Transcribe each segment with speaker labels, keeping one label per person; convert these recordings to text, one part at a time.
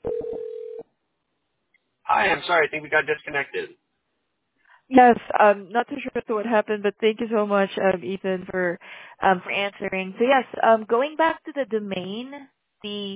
Speaker 1: Hi, I'm sorry. I think we got disconnected.
Speaker 2: Yes, not too sure as to what happened, but thank you so much, Ethan, for answering. So yes, going back to the domain, the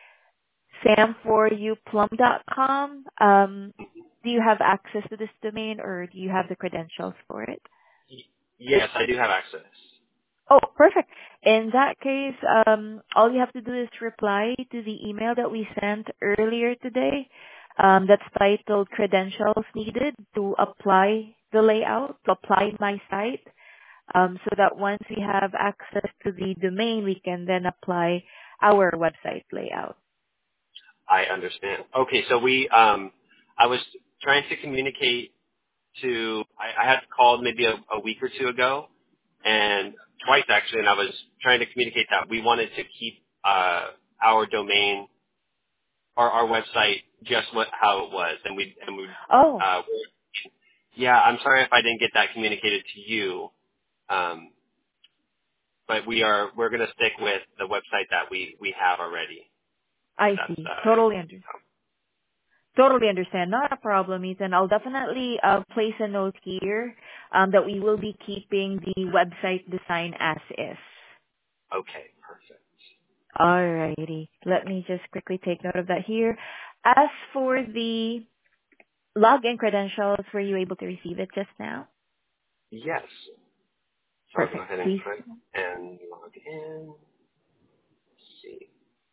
Speaker 2: sam4uplum.com, do you have access to this domain or do you have the credentials for it?
Speaker 1: Yes, I do have access.
Speaker 2: Oh, perfect. In that case, all you have to do is reply to the email that we sent earlier today. That's titled Credentials Needed to Apply the Layout, to apply my site. So that once we have access to the domain, we can then apply our website layout.
Speaker 1: I understand. Okay, so I was trying to communicate I had called maybe a week or two ago, and twice actually, and I was trying to communicate that we wanted to keep our domain or our website just how it was,
Speaker 2: Oh,
Speaker 1: uh, yeah, I'm sorry if I didn't get that communicated to you, but we're going to stick with the website that we have already. If
Speaker 2: I
Speaker 1: that's
Speaker 2: see. Totally understand. Not a problem, Ethan. I'll definitely place a note here that we will be keeping the website design as is.
Speaker 1: okay, perfect.
Speaker 2: Alrighty. Let me just quickly take note of that here. As for the login credentials, were you able to receive it just now?
Speaker 1: Yes. So I'll go
Speaker 2: Perfect.
Speaker 1: ahead and
Speaker 2: Please.
Speaker 1: click and log in. Let's see.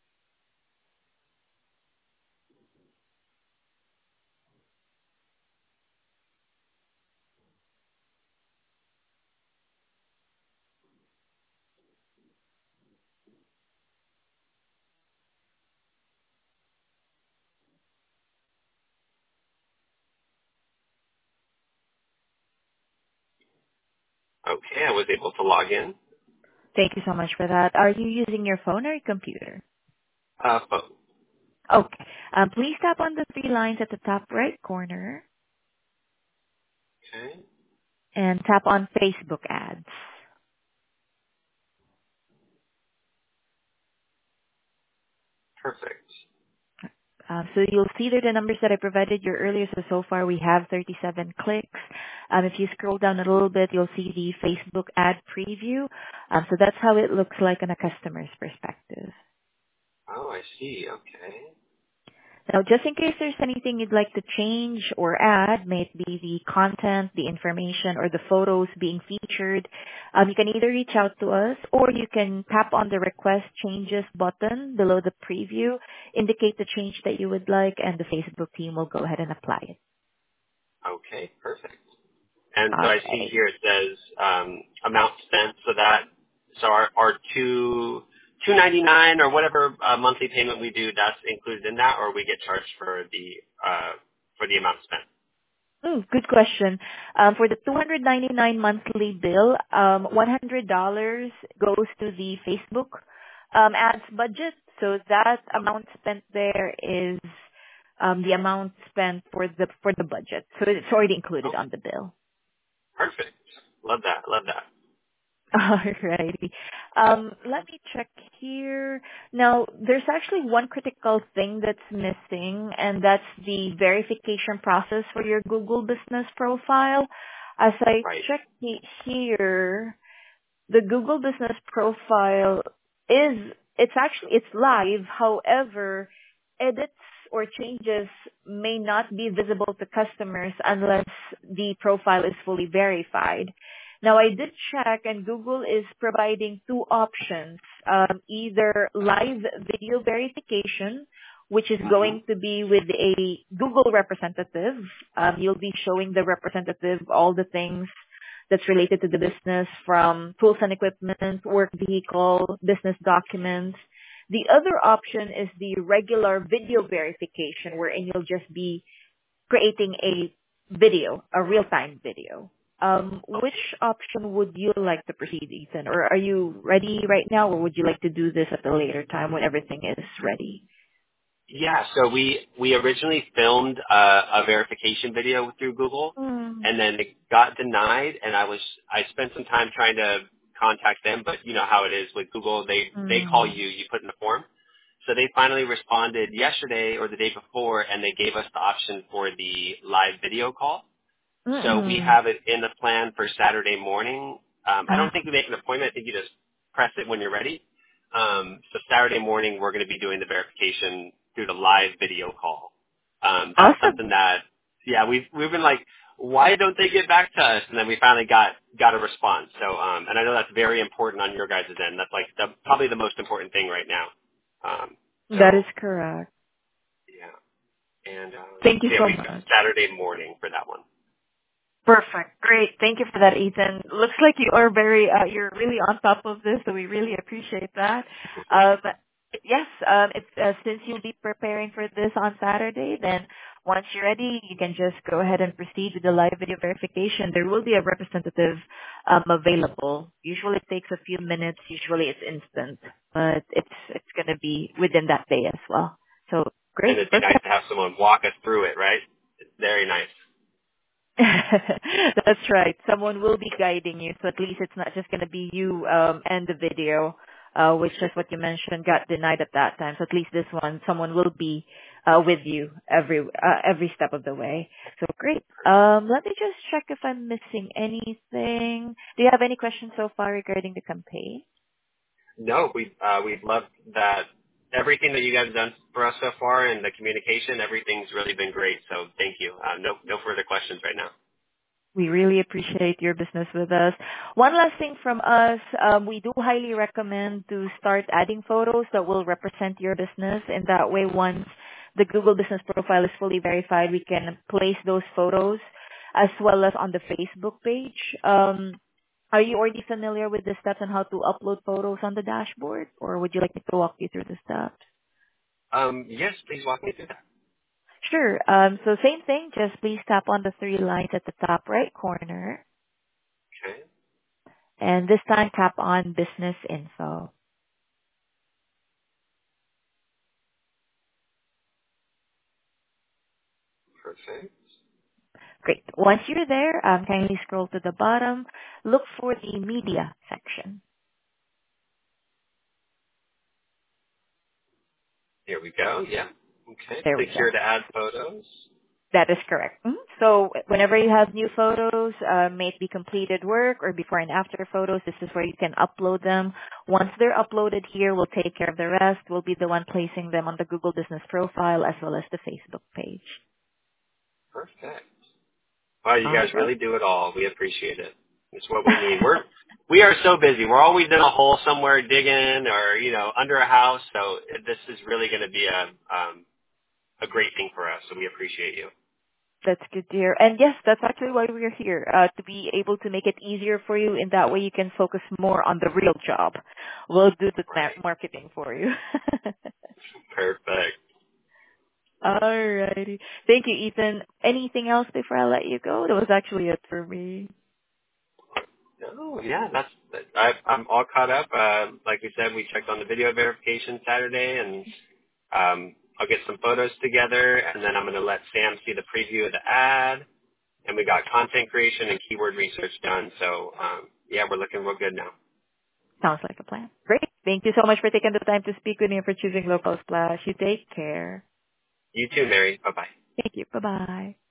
Speaker 1: Okay, I was able to log in.
Speaker 2: Thank you so much for that. Are you using your phone or your computer?
Speaker 1: Phone.
Speaker 2: Okay. Please tap on the three lines at the top right corner
Speaker 1: Okay,
Speaker 2: and tap on Facebook ads.
Speaker 1: perfect.
Speaker 2: So you'll see there the numbers that I provided you earlier. So far we have 37 clicks. If you scroll down a little bit, you'll see the Facebook ad preview. So that's how it looks like on a customer's perspective.
Speaker 1: Oh, I see. Okay.
Speaker 2: Now, just in case there's anything you'd like to change or add, may it be the content, the information, or the photos being featured, you can either reach out to us or you can tap on the Request Changes button below the preview, indicate the change that you would like, and the Facebook team will go ahead and apply it.
Speaker 1: Okay, perfect. And so
Speaker 2: All
Speaker 1: I see
Speaker 2: right.
Speaker 1: here it says amount spent. So our $2.99 or whatever monthly payment we do, that's included in that, or we get charged for the amount spent.
Speaker 2: Good question. For the 299 monthly bill, $100 goes to the Facebook ads budget. So that amount spent there is the amount spent for the budget. So it's already included
Speaker 1: Oh,
Speaker 2: on the bill.
Speaker 1: perfect. Love that. Love that.
Speaker 2: Alrighty. Let me check here. Now, there's actually one critical thing that's missing, and that's the verification process for your Google Business Profile. As I
Speaker 1: Right.
Speaker 2: check here, the Google Business Profile it's live. However, edits or changes may not be visible to customers unless the profile is fully verified. Now, I did check, and Google is providing two options: either live video verification, which is
Speaker 1: Mm-hmm.
Speaker 2: going to be with a Google representative. You'll be showing the representative all the things that's related to the business, from tools and equipment, work vehicle, business documents. The other option is the regular video verification, wherein you'll just be creating a video, a real-time video. Which
Speaker 1: Okay.
Speaker 2: option would you like to proceed, Ethan? Or are you ready right now, or would you like to do this at a later time when everything is ready?
Speaker 1: Yeah, so we originally filmed a verification video through Google,
Speaker 2: Hmm.
Speaker 1: and then it got denied. And I spent some time trying to contact them, but you know how it is with Google, they call
Speaker 2: Hmm.
Speaker 1: you, you put in the form. So they finally responded yesterday or the day before, and they gave us the option for the live video call. So we
Speaker 2: Mm-mm.
Speaker 1: have it in the plan for Saturday morning. I don't think we make an appointment. I think you just press it when you're ready. So Saturday morning, we're going to be doing the verification through the live video call. That's
Speaker 2: Awesome.
Speaker 1: something that, yeah, we've been like, why don't they get back to us? And then we finally got a response. So, and I know that's very important on your guys' end. That's like probably the most important thing right now.
Speaker 2: That is
Speaker 1: So,
Speaker 2: correct.
Speaker 1: yeah, and
Speaker 2: Thank you
Speaker 1: yeah,
Speaker 2: so
Speaker 1: we've got
Speaker 2: much.
Speaker 1: Saturday morning for that one.
Speaker 2: Perfect. Great. Thank you for that, Ethan. Looks like you are you're really on top of this, so we really appreciate that. Um, yes, since you'll be preparing for this on Saturday, then once you're ready, you can just go ahead and proceed with the live video verification. There will be a representative available. Usually it takes a few minutes. Usually it's instant, but it's going to be within that day as well. So
Speaker 1: And
Speaker 2: great.
Speaker 1: it'd be nice
Speaker 2: Perfect.
Speaker 1: to have someone walk us through it, right? It's very nice.
Speaker 2: That's right. Someone will be guiding you, so at least it's not just going to be you and the video, which is what you mentioned got denied at that time. So at least this one, someone will be with you every step of the way. So great. Let me just check if I'm missing anything. Do you have any questions so far regarding the campaign?
Speaker 1: No, we've loved that everything that you guys have done for us so far, and the communication, everything's really been great. So thank you. No further questions right now.
Speaker 2: We really appreciate your business with us. One last thing from us, we do highly recommend to start adding photos that will represent your business. In that way, once the Google Business Profile is fully verified, we can place those photos as well as on the Facebook page. Are you already familiar with the steps on how to upload photos on the dashboard, or would you like me to walk you through the steps?
Speaker 1: Yes, please walk me through that.
Speaker 2: Sure. So same thing, just please tap on the three lines at the top right corner.
Speaker 1: Okay,
Speaker 2: And this time, tap on Business Info.
Speaker 1: perfect.
Speaker 2: Great. Once you're there, kindly scroll to the bottom. Look for the Media section.
Speaker 1: Here we go. Yeah. Okay.
Speaker 2: There we
Speaker 1: Click
Speaker 2: go.
Speaker 1: here to add photos.
Speaker 2: That is correct. Mhm. So whenever you have new photos, may it be completed work or before and after photos, this is where you can upload them. Once they're uploaded here, we'll take care of the rest. We'll be the one placing them on the Google Business Profile as well as the Facebook page.
Speaker 1: Perfect. Wow, you
Speaker 2: All
Speaker 1: guys
Speaker 2: right.
Speaker 1: really do it all. We appreciate it. It's what we need. We are so busy. We're always in a hole somewhere digging or, under a house. So this is really going to be a great thing for us. So we appreciate you.
Speaker 2: That's good to hear. And yes, that's actually why we're here, to be able to make it easier for you. In that way, you can focus more on the real job. We'll do the
Speaker 1: Right.
Speaker 2: marketing for you.
Speaker 1: Perfect.
Speaker 2: Alrighty. Thank you, Ethan. Anything else before I let you go? That was actually it for me.
Speaker 1: Oh, yeah, I'm all caught up. Like we said, we checked on the video verification Saturday, and I'll get some photos together, and then I'm going to let Sam see the preview of the ad, and we got content creation and keyword research done. So, yeah, we're looking real good now.
Speaker 2: Sounds like a plan. Great. Thank you so much for taking the time to speak with me and for choosing Local Splash. You take care.
Speaker 1: You too, Mary. Bye-bye.
Speaker 2: Thank you. Bye-bye.